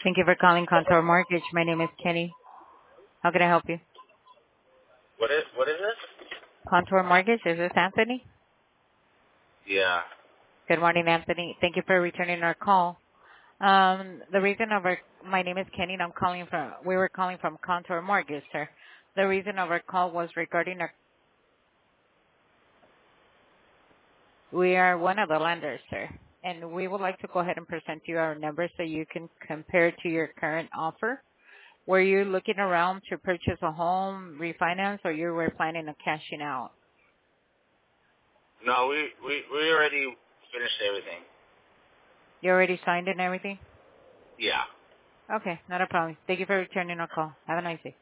Thank you for calling Contour Mortgage. My name is Kenny. How can I help you? What is this? Contour Mortgage, is this Anthony? Yeah. Good morning, Anthony. Thank you for returning our call. The reason of my name is Kenny and we were calling from Contour Mortgage, sir. The reason of our call was regarding we are one of the lenders, sir. And we would like to go ahead and present you our numbers so you can compare to your current offer. Were you looking around to purchase a home, refinance, or you were planning on cashing out? No, we already finished everything. You already signed and everything? Yeah. Okay, not a problem. Thank you for returning our call. Have a nice day.